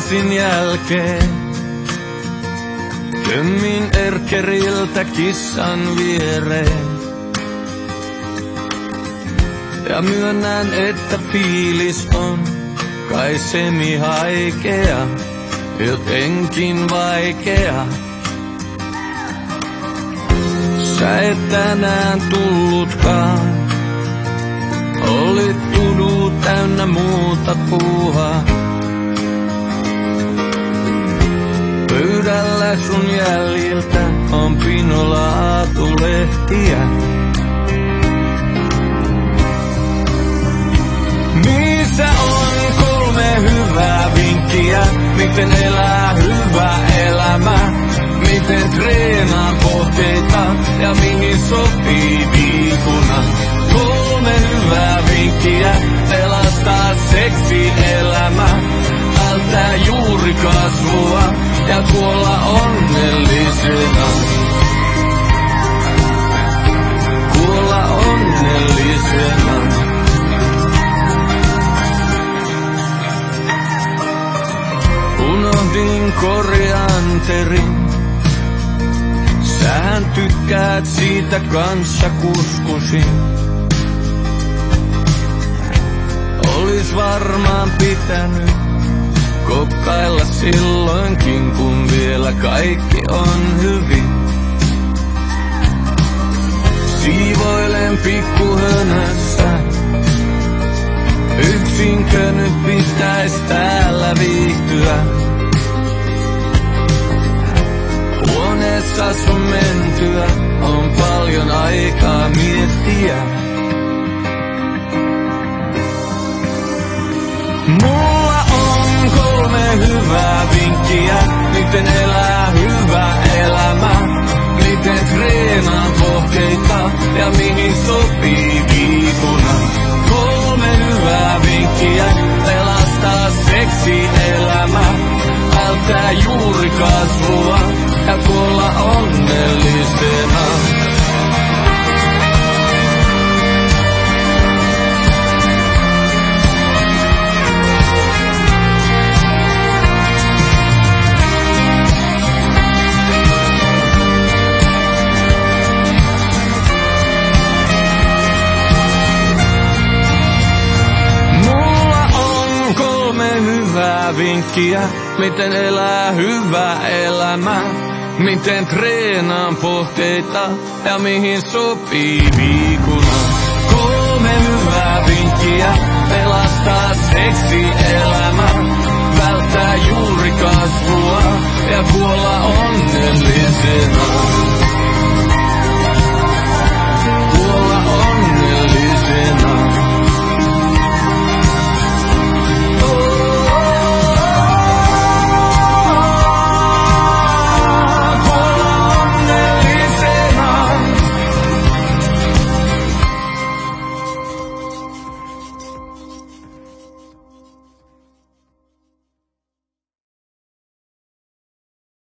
lasin jälkeen. Tömmin erkeriltä kissan viereen. Ja myönnän, että fiilis on kai semi-haikea, jotenkin vaikea. Sä et tänään tullutkaan, olit tudu täynnä muuta puuhaa. Pöydällä sun jäljiltä on pinolaatulehtiä. Niissä on 3 hyvää vinkkiä, miten elää hyvä elämä. Miten treenaa kohteita ja mihin sopii viikuna. 3 hyvää vinkkiä, pelastaa seksielämä. Välttää juurikasvua ja kuolla onnellisena. Kuolla onnellisena. Unohdin korianterin. Sähän tykkäät siitä kanssa kuskusin. Olis varmaan pitänyt kokkailla silloinkin, kun vielä kaikki on hyvin. Siivoilen pikkuhönössä. Yksinkö nyt pitäis täällä viihtyä? Huoneessa sun mentyä on paljon aikaa miettiä. Mulla on 3 hyvää vinkkiä, miten elää hyvä elämä. Miten treenaa kohteita ja mihin sopii viikuna. 3 hyvää vinkkiä, pelastaa seksielämä. Välttää juurikasvua ja kuolla onnellisena. Mulla on 3 hyvää vinkkiä, miten elää hyvä elämä. Miten treenaan pohteita ja mihin sopii viikuna. 3 hyvää vinkkiä, pelastaa seksielämä. Välttää juurikasvua ja kuolla onnellisena.